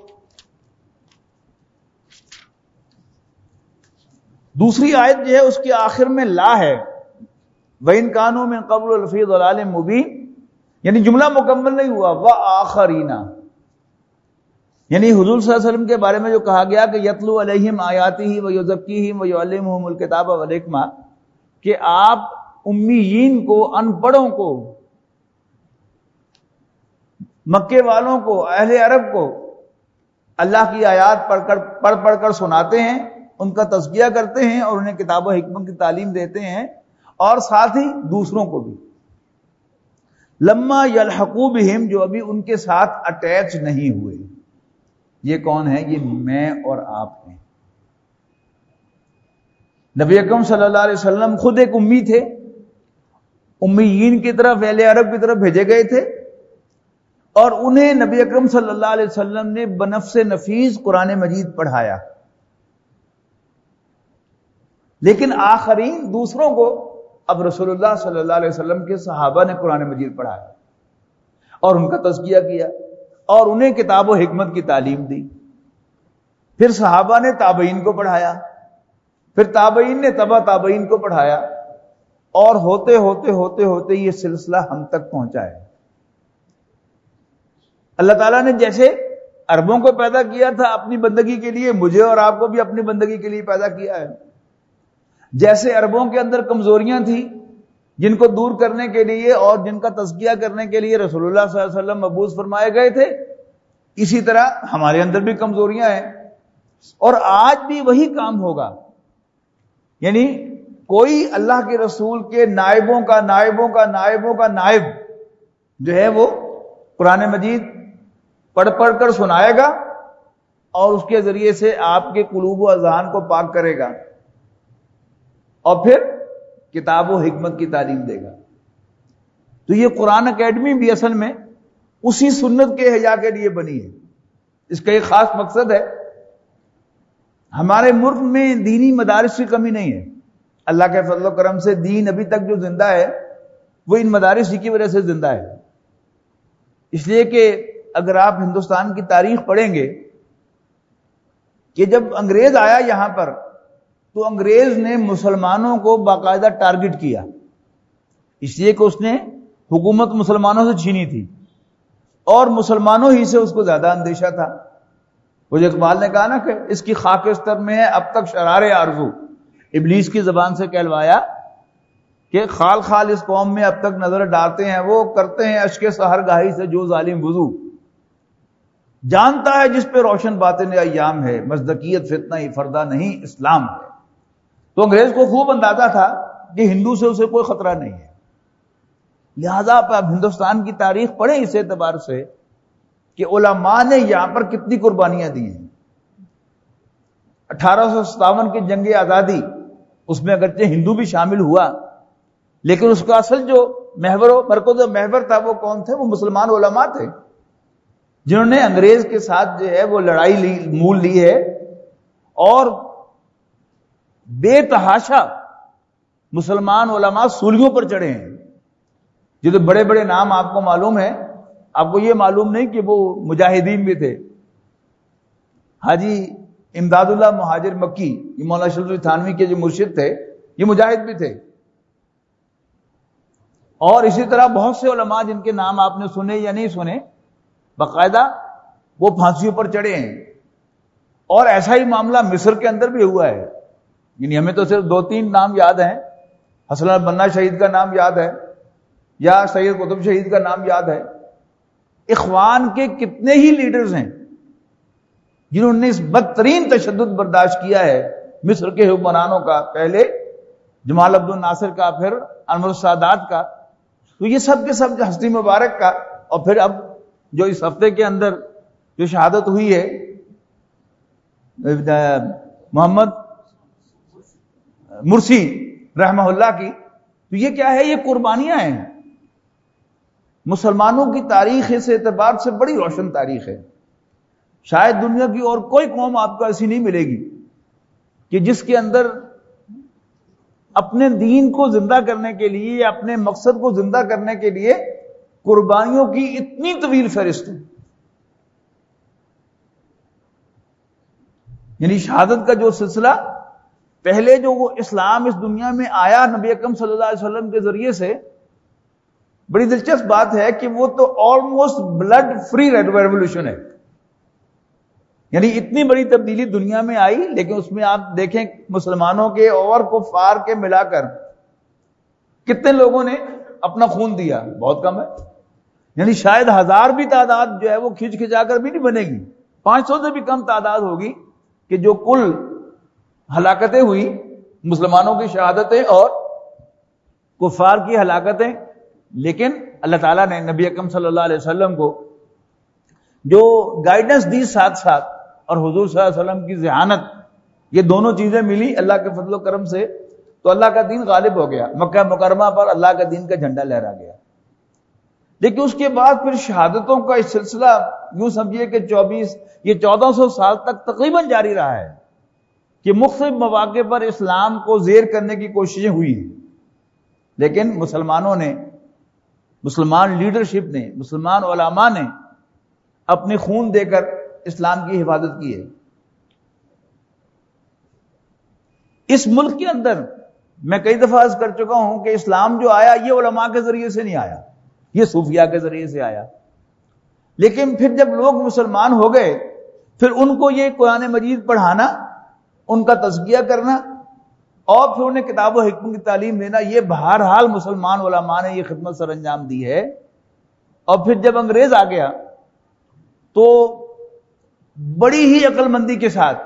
دوسری آیت جو ہے اس کے آخر میں لا ہے، وَإِن كَانُوا مِن قَبْلُ لَفِي ضَلَالٍ مُبِينٍ، یعنی جملہ مکمل نہیں ہوا، وَآخَرِينَ، یعنی حضور صلی اللہ علیہ وسلم کے بارے میں جو کہا گیا کہ یتلو علیہم آیاتہ ویزکیہم ویعلمہم الکتاب والحکمہ، کہ آپ امیین کو، ان پڑھوں کو، مکے والوں کو، اہل عرب کو اللہ کی آیات پڑھ کر سناتے ہیں، ان کا تزکیہ کرتے ہیں اور انہیں کتاب و حکمت کی تعلیم دیتے ہیں، اور ساتھ ہی دوسروں کو بھی۔ لما یلحقوا بہم، جو ابھی ان کے ساتھ اٹیچ نہیں ہوئے۔ یہ کون ہے؟ یہ میں اور آپ ہیں۔ نبی اکرم صلی اللہ علیہ وسلم خود ایک امی تھے، امیین کی طرف، اہل عرب کی طرف بھیجے گئے تھے، اور انہیں نبی اکرم صلی اللہ علیہ وسلم نے بنفس نفیس قرآن مجید پڑھایا۔ لیکن آخرین، دوسروں کو اب رسول اللہ صلی اللہ علیہ وسلم کے صحابہ نے قرآن مجید پڑھایا اور ان کا تزکیہ کیا اور انہیں کتاب و حکمت کی تعلیم دی۔ پھر صحابہ نے تابعین کو پڑھایا، پھر تابعین نے تبع تابعین کو پڑھایا، اور ہوتے ہوتے ہوتے ہوتے یہ سلسلہ ہم تک پہنچا ہے۔ اللہ تعالیٰ نے جیسے عربوں کو پیدا کیا تھا اپنی بندگی کے لیے، مجھے اور آپ کو بھی اپنی بندگی کے لیے پیدا کیا ہے۔ جیسے عربوں کے اندر کمزوریاں تھیں جن کو دور کرنے کے لیے اور جن کا تزکیہ کرنے کے لیے رسول اللہ صلی اللہ علیہ وسلم مبعوث فرمائے گئے تھے، اسی طرح ہمارے اندر بھی کمزوریاں ہیں، اور آج بھی وہی کام ہوگا۔ یعنی کوئی اللہ کے رسول کے نائبوں کا نائبوں کا نائبوں کا نائب جو ہے وہ قرآن مجید پڑھ پڑھ کر سنائے گا اور اس کے ذریعے سے آپ کے قلوب و اذہان کو پاک کرے گا، اور پھر کتاب و حکمت کی تعلیم دے گا۔ تو یہ قرآن اکیڈمی بھی اصل میں اسی سنت کے احیاء کے لیے بنی ہے۔ اس کا ایک خاص مقصد ہے، ہمارے ملک میں دینی مدارس کی کمی نہیں ہے، اللہ کے فضل و کرم سے دین ابھی تک جو زندہ ہے وہ ان مدارس کی وجہ سے زندہ ہے۔ اس لیے کہ اگر آپ ہندوستان کی تاریخ پڑھیں گے کہ جب انگریز آیا یہاں پر تو انگریز نے مسلمانوں کو باقاعدہ ٹارگٹ کیا، اس لیے کہ اس نے حکومت مسلمانوں سے چھینی تھی اور مسلمانوں ہی سے اس کو زیادہ اندیشہ تھا۔ وہ جو اقبال نے کہا نا کہ اس کی خاکستر میں ہے اب تک شرار آرزو، ابلیس کی زبان سے کہلوایا کہ خال خال اس قوم میں اب تک نظر ڈالتے ہیں، وہ کرتے ہیں اشک سحر گاہی سے جو ظالم وضو، جانتا ہے جس پہ روشن باطن ایام ہے، مصداقیت فتنہ ہی فردہ نہیں اسلام ہے۔ تو انگریز کو خوب اندازہ تھا کہ ہندو سے اسے کوئی خطرہ نہیں ہے، لہذا آپ ہندوستان کی تاریخ پڑھیں اس اعتبار سے کہ علماء نے یہاں پر کتنی قربانیاں دی ہیں۔ 1857 کی جنگ آزادی اس میں اگرچہ ہندو بھی شامل ہوا، لیکن اس کا اصل جو محور و مرکز و محور تھا وہ کون تھے؟ وہ مسلمان علماء تھے، جنہوں نے انگریز کے ساتھ جو ہے وہ لڑائی مول لی ہے، اور بے تحاشا مسلمان علماء سولیوں پر چڑھے ہیں. جو تو بڑے بڑے نام آپ کو معلوم ہے، آپ کو یہ معلوم نہیں کہ وہ مجاہدین بھی تھے. حاجی امداد اللہ مہاجر مکی، یہ مولانا اشرف علی تھانوی کے جو مرشد تھے، یہ مجاہد بھی تھے. اور اسی طرح بہت سے علماء جن کے نام آپ نے سنے یا نہیں سنے، باقاعدہ وہ پھانسیوں پر چڑھے ہیں. اور ایسا ہی معاملہ مصر کے اندر بھی ہوا ہے. یعنی ہمیں تو صرف 2-3 نام یاد ہیں، حسن البنا شہید کا نام یاد ہے، یا سید قطب شہید کا نام یاد ہے. اخوان کے کتنے ہی لیڈرز ہیں جنہوں نے اس بدترین تشدد برداشت کیا ہے مصر کے حکمرانوں کا، پہلے جمال عبد الناصر کا، پھر انور السادات کا. تو یہ سب کے سب حسنی مبارک کا، اور پھر اب جو اس ہفتے کے اندر جو شہادت ہوئی ہے محمد مرسی رحمہ اللہ کی، تو یہ کیا ہے؟ یہ قربانیاں ہیں. مسلمانوں کی تاریخ اس اعتبار سے بڑی روشن تاریخ ہے. شاید دنیا کی اور کوئی قوم آپ کو ایسی نہیں ملے گی کہ جس کے اندر اپنے دین کو زندہ کرنے کے لیے، اپنے مقصد کو زندہ کرنے کے لیے قربانیوں کی اتنی طویل فہرست ہے. یعنی شہادت کا جو سلسلہ پہلے جو وہ اسلام اس دنیا میں آیا نبی اکرم صلی اللہ علیہ وسلم کے ذریعے سے، بڑی دلچسپ بات ہے کہ وہ تو آلموسٹ بلڈ فری ریولوشن ہے. یعنی اتنی بڑی تبدیلی دنیا میں آئی، لیکن اس میں آپ دیکھیں مسلمانوں کے اور کفار کے ملا کر کتنے لوگوں نے اپنا خون دیا؟ بہت کم ہے. یعنی شاید 1000 بھی تعداد جو ہے وہ کھچ کھچا کر بھی نہیں بنے گی، 500 سے بھی کم تعداد ہوگی کہ جو کل ہلاکتیں ہوئی، مسلمانوں کی شہادتیں اور کفار کی ہلاکتیں. لیکن اللہ تعالیٰ نے نبی اکرم صلی اللہ علیہ وسلم کو جو گائیڈنس دی ساتھ ساتھ، اور حضور صلی اللہ علیہ وسلم کی ذہانت، یہ دونوں چیزیں ملی اللہ کے فضل و کرم سے، تو اللہ کا دین غالب ہو گیا. مکہ مکرمہ پر اللہ کا دین کا جھنڈا لہرا گیا. لیکن اس کے بعد پھر شہادتوں کا اس سلسلہ یوں سمجھیے کہ 1400 سال تک تقریباً جاری رہا ہے کہ مختلف مواقع پر اسلام کو زیر کرنے کی کوششیں ہوئی ہیں. لیکن مسلمانوں نے، مسلمان لیڈرشپ نے، مسلمان علماء نے اپنے خون دے کر اسلام کی حفاظت کی ہے. اس ملک کے اندر میں کئی دفعہ عرض کر چکا ہوں کہ اسلام جو آیا یہ علماء کے ذریعے سے نہیں آیا، یہ صوفیاء کے ذریعے سے آیا. لیکن پھر جب لوگ مسلمان ہو گئے، پھر ان کو یہ قرآن مجید پڑھانا، ان کا تزکیہ کرنا، اور پھر انہیں کتاب و حکمت کی تعلیم دینا، یہ بہرحال مسلمان علماء نے یہ خدمت سر انجام دی ہے. اور پھر جب انگریز آ گیا تو بڑی ہی عقل مندی کے ساتھ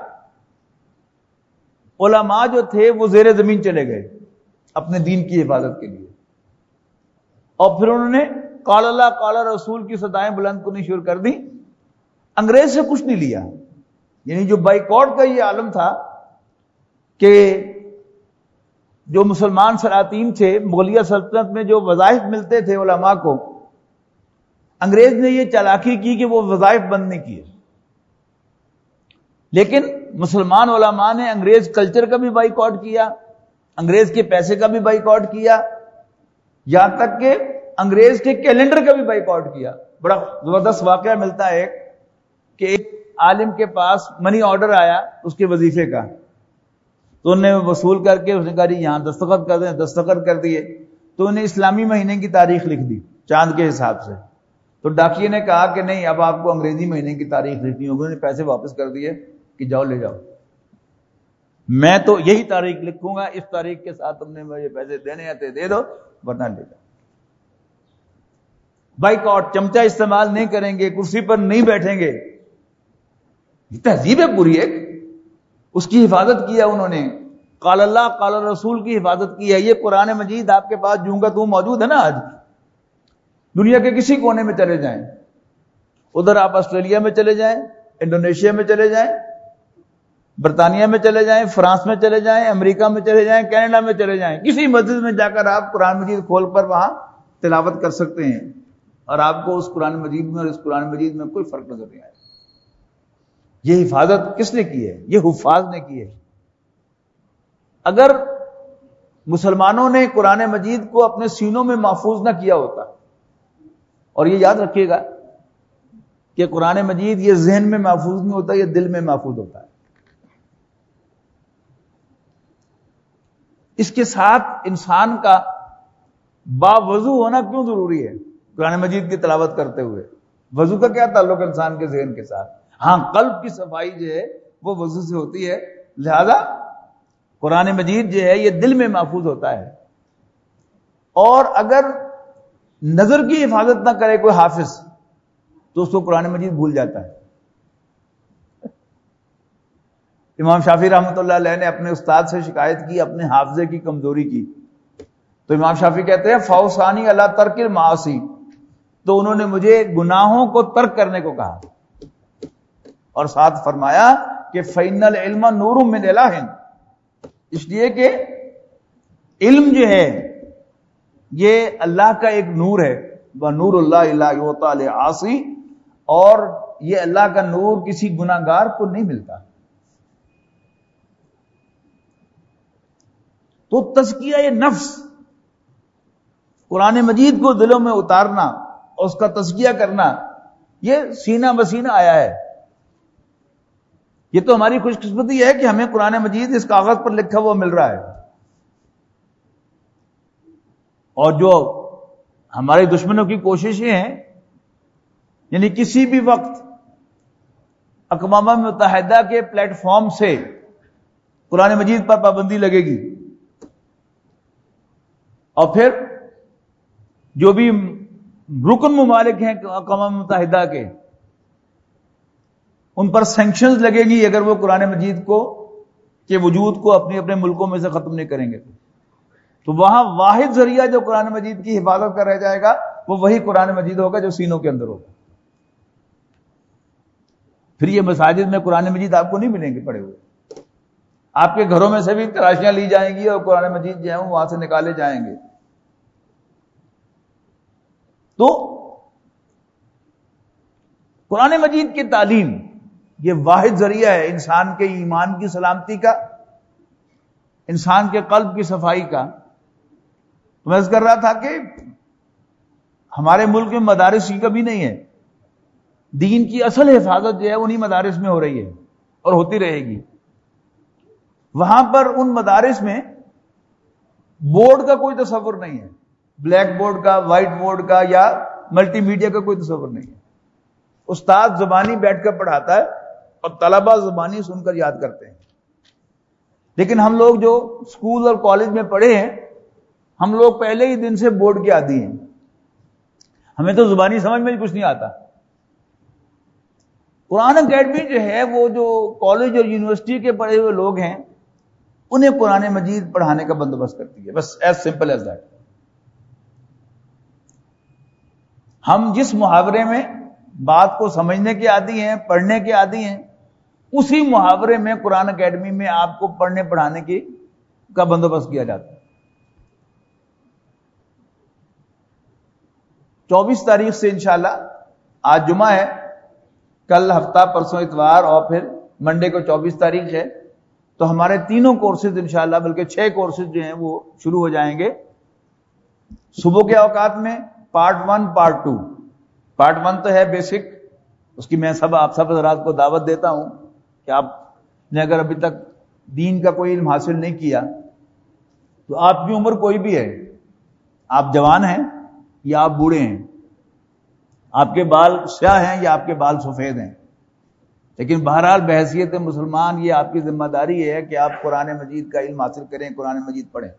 علماء جو تھے وہ زیر زمین چلے گئے اپنے دین کی حفاظت کے لیے. اور پھر انہوں نے قال اللہ قال رسول کی صدائیں بلند کرنی شروع کر دی. انگریز سے کچھ نہیں لیا. یعنی جو بائیکاٹ کا یہ عالم تھا کہ جو مسلمان سلاطین تھے، مغلیہ سلطنت میں جو وظائف ملتے تھے علماء کو، انگریز نے یہ چالاکی کی کہ وہ وظائف بند نہیں کیے. لیکن مسلمان علماء نے انگریز کلچر کا بھی بائیکاٹ کیا، انگریز کے پیسے کا بھی بائیکاٹ کیا، یہاں تک کہ انگریز کے کیلنڈر کا بھی بائیکاٹ کیا. بڑا زبردست واقعہ ملتا ہے کہ ایک عالم کے پاس منی آرڈر آیا اس کے وظیفے کا، تو انہوں نے وصول کر کے اس نے کہا جی یہاں دستخط کر دیں. دستخط کر دیے تو انہیں اسلامی مہینے کی تاریخ لکھ دی چاند کے حساب سے. تو ڈاکیے نے کہا کہ نہیں، اب آپ کو انگریزی مہینے کی تاریخ لکھنی ہوگی. انہوں نے پیسے واپس کر دیے کہ جاؤ لے جاؤ، میں تو یہی تاریخ لکھوں گا، اس تاریخ کے ساتھ تم نے مجھے پیسے دینے آتے دے دو ورنہ لے جاؤ. بائیکاٹ، چمچہ استعمال نہیں کریں گے، کرسی پر نہیں بیٹھیں گے. یہ تہذیب ہے پوری ایک، اس کی حفاظت کیا انہوں نے. قال اللہ قال رسول کی حفاظت کی ہے. یہ قرآن مجید آپ کے پاس جوں گا تو موجود ہے نا. آج دنیا کے کسی کونے میں چلے جائیں، ادھر آپ آسٹریلیا میں چلے جائیں، انڈونیشیا میں چلے جائیں، برطانیہ میں چلے جائیں، فرانس میں چلے جائیں، امریکہ میں چلے جائیں، کینیڈا میں چلے جائیں، کسی مسجد میں جا کر آپ قرآن مجید کھول پر وہاں تلاوت کر سکتے ہیں، اور آپ کو اس قرآن مجید میں اور اس قرآن مجید میں کوئی فرق نظر نہیں آئے. یہ حفاظت کس نے کی ہے؟ یہ حفاظ نے کی ہے. اگر مسلمانوں نے قرآن مجید کو اپنے سینوں میں محفوظ نہ کیا ہوتا، اور یہ یاد رکھیے گا کہ قرآن مجید یہ ذہن میں محفوظ نہیں ہوتا، یہ دل میں محفوظ ہوتا ہے. اس کے ساتھ انسان کا باوضو ہونا کیوں ضروری ہے؟ قرآن مجید کی تلاوت کرتے ہوئے وضو کا کیا تعلق انسان کے ذہن کے ساتھ؟ ہاں، قلب کی صفائی جو ہے وہ وضو سے ہوتی ہے، لہذا قرآن مجید جو ہے یہ دل میں محفوظ ہوتا ہے. اور اگر نظر کی حفاظت نہ کرے کوئی حافظ تو اس کو قرآن مجید بھول جاتا ہے. امام شافعی رحمۃ اللہ علیہ نے اپنے استاد سے شکایت کی اپنے حافظے کی کمزوری کی، تو امام شافعی کہتے ہیں فاوصانی علی ترک المعاصی، تو انہوں نے مجھے گناہوں کو ترک کرنے کو کہا، اور ساتھ فرمایا کہ فإن العلم نور من الہ، اس لیے کہ علم جو ہے یہ اللہ کا ایک نور ہے، وَنُورُ اللَّهِ لَا يُعْطَىٰ لِعَاصٍ، اور یہ اللہ کا نور کسی گناہگار کو نہیں ملتا. تو تزکیہ نفس، قرآن مجید کو دلوں میں اتارنا اور اس کا تزکیہ کرنا، یہ سینہ بسینہ آیا ہے. یہ تو ہماری خوش قسمتی ہے کہ ہمیں قرآن مجید اس کاغذ پر لکھا ہوا مل رہا ہے. اور جو ہمارے دشمنوں کی کوششیں ہیں، یعنی کسی بھی وقت اقوام متحدہ کے پلیٹ فارم سے قرآن مجید پر پابندی لگے گی، اور پھر جو بھی رکن ممالک ہیں اقوام متحدہ کے، ان پر سینکشنز لگے گی اگر وہ قرآن مجید کو کے وجود کو اپنے اپنے ملکوں میں سے ختم نہیں کریں گے. تو وہاں واحد ذریعہ جو قرآن مجید کی حفاظت کا رہ جائے گا وہ وہی قرآن مجید ہوگا جو سینوں کے اندر ہوگا. پھر یہ مساجد میں قرآن مجید آپ کو نہیں ملیں گے پڑے ہوئے، آپ کے گھروں میں سے بھی تلاشیاں لی جائیں گی اور قرآن مجید جو ہے وہاں سے نکالے جائیں گے. تو قرآن مجید کی تعلیم یہ واحد ذریعہ ہے انسان کے ایمان کی سلامتی کا، انسان کے قلب کی صفائی کا. تو میں عرض کر رہا تھا کہ ہمارے ملک میں مدارس کی کمی نہیں ہے، دین کی اصل حفاظت جو ہے انہی مدارس میں ہو رہی ہے اور ہوتی رہے گی. وہاں پر ان مدارس میں بورڈ کا کوئی تصور نہیں ہے، بلیک بورڈ کا، وائٹ بورڈ کا یا ملٹی میڈیا کا کوئی تصور نہیں ہے. استاد زبانی بیٹھ کر پڑھاتا ہے اور طلبہ زبانی سن کر یاد کرتے ہیں. لیکن ہم لوگ جو اسکول اور کالج میں پڑھے ہیں، ہم لوگ پہلے ہی دن سے بورڈ کے عادی ہیں، ہمیں تو زبانی سمجھ میں کچھ نہیں آتا. قرآن اکیڈمی جو ہے وہ جو کالج اور یونیورسٹی کے پڑھے ہوئے لوگ ہیں انہیں قرآن مجید پڑھانے کا بندوبست کرتی ہے، بس ایز سمپل ایز دیٹ. ہم جس محاورے میں بات کو سمجھنے کے عادی ہیں، پڑھنے کے عادی ہیں، اسی محاورے میں قرآن اکیڈمی میں آپ کو پڑھنے پڑھانے کا بندوبست کیا جاتا ہے. 24 تاریخ سے انشاءاللہ، آج جمعہ ہے، کل ہفتہ، پرسوں اتوار اور پھر منڈے کو 24 تاریخ ہے، تو ہمارے تینوں کورسز انشاءاللہ، بلکہ 6 کورسز جو ہیں وہ شروع ہو جائیں گے. صبح کے اوقات میں پارٹ 1 پارٹ 2. پارٹ 1 تو ہے بیسک، اس کی میں آپ سب حضرات کو دعوت دیتا ہوں کہ آپ نے اگر ابھی تک دین کا کوئی علم حاصل نہیں کیا تو آپ کی عمر کوئی بھی ہے، آپ جوان ہیں یا آپ بوڑھے ہیں، آپ کے بال سیاہ ہیں یا آپ کے بال سفید ہیں، لیکن بہرحال بحیثیت مسلمان یہ آپ کی ذمہ داری ہے کہ آپ قرآن مجید کا علم حاصل کریں، قرآن مجید پڑھیں.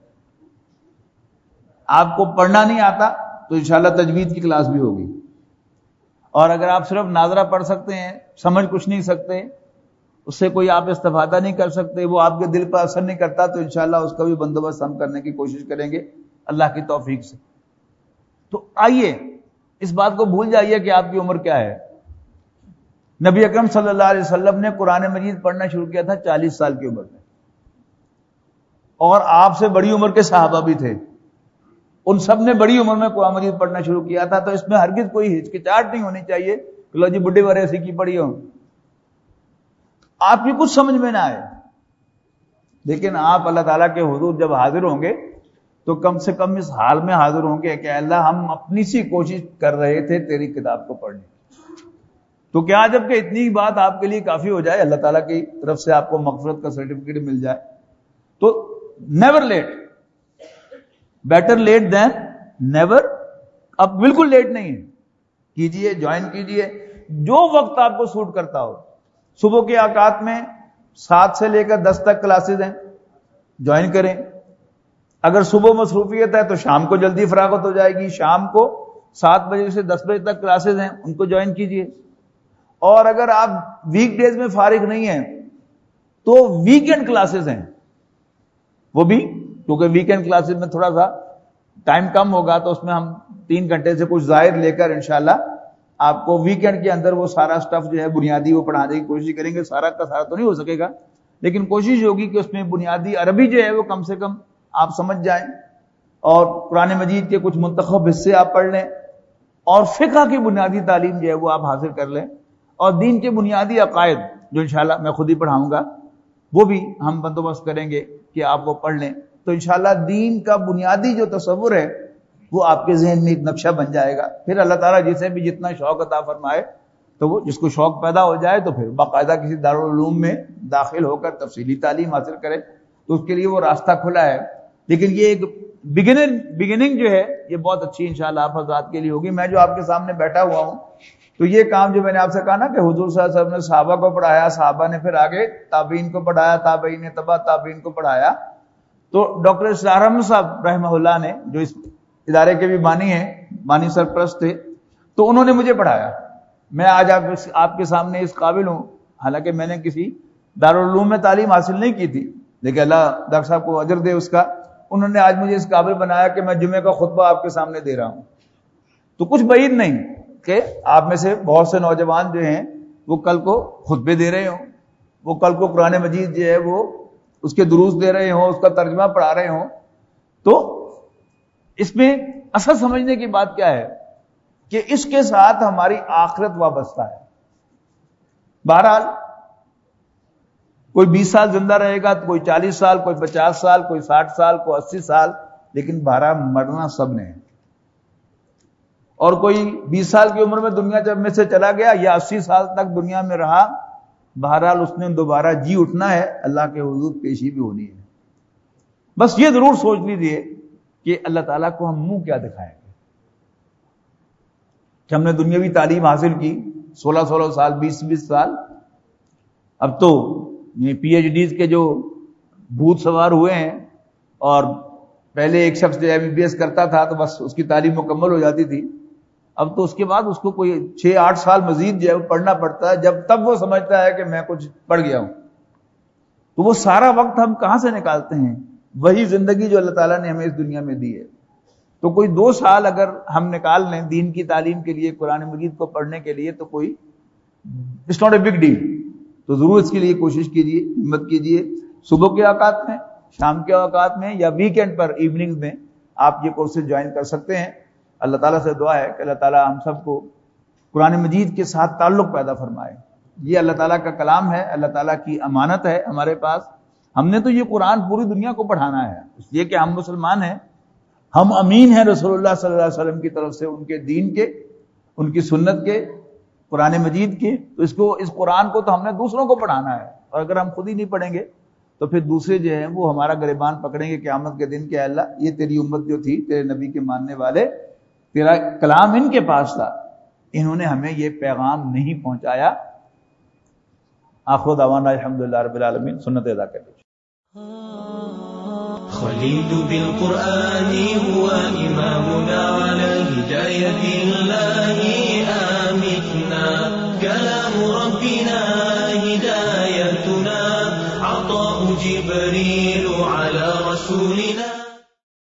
آپ کو پڑھنا نہیں آتا تو انشاءاللہ تجوید کی کلاس بھی ہوگی، اور اگر آپ صرف ناظرہ پڑھ سکتے ہیں، سمجھ کچھ نہیں سکتے، اس سے کوئی آپ استفادہ نہیں کر سکتے، وہ آپ کے دل پر اثر نہیں کرتا، تو انشاءاللہ اس کا بھی بندوبست ہم کرنے کی کوشش کریں گے اللہ کی توفیق سے. تو آئیے اس بات کو بھول جائیے کہ آپ کی عمر کیا ہے. نبی اکرم صلی اللہ علیہ وسلم نے قرآن مجید پڑھنا شروع کیا تھا 40 سال کی عمر میں، اور آپ سے بڑی عمر کے صحابہ بھی تھے، ان سب نے بڑی عمر میں قرآن مجید پڑھنا شروع کیا تھا. تو اس میں ہرگز کوئی ہچکچاہٹ نہیں ہونی چاہیے کہ لو جی بڈھے بڑے ایسی کی پڑھی ہوں، آپ کی کچھ سمجھ میں نہ آئے. لیکن آپ اللہ تعالیٰ کے حضور جب حاضر ہوں گے تو کم سے کم اس حال میں حاضر ہوں گے کہ اللہ ہم اپنی سی کوشش کر رہے تھے تیری کتاب کو پڑھنے. تو کیا جب کہ اتنی بات آپ کے لیے کافی ہو جائے، اللہ تعالیٰ کی طرف سے آپ کو مغفرت کا سرٹیفکیٹ مل جائے. تو never late, better late than never. اب بالکل لیٹ نہیں ہے، کیجئے، جوائن کیجئے جو وقت آپ کو سوٹ کرتا ہو. صبح کے اوقات میں 7 سے لے کر 10 تک کلاسز ہیں، جوائن کریں. اگر صبح مصروفیت ہے تو شام کو جلدی فراغت ہو جائے گی، شام کو 7 بجے سے 10 بجے تک کلاسز ہیں، ان کو جوائن کیجئے. اور اگر آپ ویک ڈیز میں فارغ نہیں ہیں تو ویکینڈ کلاسز ہیں، وہ بھی، کیونکہ ویکینڈ کلاسز میں تھوڑا سا ٹائم کم ہوگا تو اس میں ہم 3 گھنٹے سے کچھ زائد لے کر انشاءاللہ آپ کو ویکینڈ کے اندر وہ سارا سٹف جو ہے بنیادی وہ پڑھانے کی کوشش کریں گے. سارا کا سارا تو نہیں ہو سکے گا، لیکن کوشش ہوگی کہ اس میں بنیادی عربی جو ہے وہ کم سے کم آپ سمجھ جائیں، اور قرآن مجید کے کچھ منتخب حصے آپ پڑھ لیں، اور فقہ کی بنیادی تعلیم جو ہے وہ آپ حاصل کر لیں، اور دین کے بنیادی عقائد جو انشاءاللہ میں خود ہی پڑھاؤں گا وہ بھی ہم بندوبست کریں گے کہ آپ وہ پڑھ لیں. تو انشاءاللہ دین کا بنیادی جو تصور ہے وہ آپ کے ذہن میں ایک نقشہ بن جائے گا. پھر اللہ تعالیٰ جسے بھی جتنا شوق عطا فرمائے تو وہ جس کو شوق پیدا ہو جائے تو پھر باقاعدہ کسی دارالعلوم میں داخل ہو کر تفصیلی تعلیم حاصل کرے، تو اس کے لیے وہ راستہ کھلا ہے. لیکن یہ ایک بگننگ جو ہے یہ بہت اچھی انشاءاللہ آپ حضرات کے لیے ہوگی. میں جو آپ کے سامنے بیٹھا ہوا ہوں تو یہ کام جو میں نے آپ سے کہا نا کہ حضور صلی اللہ علیہ وسلم نے صحابہ کو پڑھایا، صحابہ نے پھر آگے تابعین کو پڑھایا، تابعین نے تبع تابعین کو پڑھایا. تو ڈاکٹر اسرار احمد صاحب رحمہ اللہ نے جو اس ادارے کے بھی بانی ہیں، بانی سرپرست تھے، تو انہوں نے مجھے پڑھایا. میں آج آپ کے سامنے اس قابل ہوں، حالانکہ میں نے کسی دارالعلوم میں تعلیم حاصل نہیں کی تھی، لیکن اللہ ڈاکٹر صاحب کو اجر دے اس کا، انہوں نے آج مجھے اس قابل بنایا کہ میں جمعے کا خطبہ آپ کے سامنے دے رہا ہوں. تو کچھ بعید نہیں کہ آپ میں سے بہت سے نوجوان جو ہیں وہ کل کو خطبے دے رہے ہوں، وہ کل کو قرآن مجید جو ہے وہ اس کے دروس دے رہے ہوں، اس کا ترجمہ پڑھا رہے ہوں. تو اس میں اصل سمجھنے کی بات کیا ہے کہ اس کے ساتھ ہماری آخرت وابستہ ہے. بہرحال کوئی 20 سال زندہ رہے گا، کوئی 40 سال، کوئی 50 سال، کوئی 60 سال، کوئی 80 سال، لیکن بہرحال مرنا سب نے ہے. اور کوئی 20 سال کی عمر میں دنیا جب میں سے چلا گیا یا 80 سال تک دنیا میں رہا، بہرحال اس نے دوبارہ جی اٹھنا ہے، اللہ کے حضور پیشی بھی ہونی ہے. بس یہ ضرور سوچ لیجیے کہ اللہ تعالیٰ کو ہم منہ کیا دکھائیں گے کہ ہم نے دنیاوی تعلیم حاصل کی 16 سال، 20 سال، اب تو پی ایچ ڈیز کے جو بھوت سوار ہوئے ہیں، اور پہلے ایک شخص جو MBBS کرتا تھا تو بس اس کی تعلیم مکمل ہو جاتی تھی، اب تو اس کے بعد اس کو کوئی 6-8 سال مزید جو ہے وہ پڑھنا پڑتا ہے، جب تب وہ سمجھتا ہے کہ میں کچھ پڑھ گیا ہوں. تو وہ سارا وقت ہم کہاں سے نکالتے ہیں؟ وہی زندگی جو اللہ تعالیٰ نے ہمیں اس دنیا میں دی ہے. تو کوئی 2 سال اگر ہم نکال لیں دین کی تعلیم کے لیے، قرآن مجید کو پڑھنے کے لیے، تو کوئی it's not a big deal. تو ضرور اس کے لیے کوشش کیجیے، ہمت کیجیے. صبح کے اوقات میں، شام کے اوقات میں، یا ویکینڈ پر ایوننگ میں آپ یہ کورسز جوائن کر سکتے ہیں. اللہ تعالیٰ سے دعا ہے کہ اللہ تعالیٰ ہم سب کو قرآن مجید کے ساتھ تعلق پیدا فرمائے. یہ اللہ تعالیٰ کا کلام ہے، اللہ تعالیٰ کی امانت ہے ہمارے پاس. ہم نے تو یہ قرآن پوری دنیا کو پڑھانا ہے، اس لیے کہ ہم مسلمان ہیں، ہم امین ہیں رسول اللہ صلی اللہ علیہ وسلم کی طرف سے، ان کے دین کے، ان کی سنت کے، قرآن مجید کے. تو اس قرآن کو تو ہم نے دوسروں کو پڑھانا ہے، اور اگر ہم خود ہی نہیں پڑھیں گے تو پھر دوسرے جو ہیں وہ ہمارا گریبان پکڑیں گے قیامت کے دن کہ اللہ یہ تیری امت جو تھی، تیرے نبی کے ماننے والے، تیرا کلام ان کے پاس تھا، انہوں نے ہمیں یہ پیغام نہیں پہنچایا. آخر دعوانا الحمدللہ رب العالمین. سنت ادا کر لیجیے. خليل بالقرآن هو إمامنا على هداية الله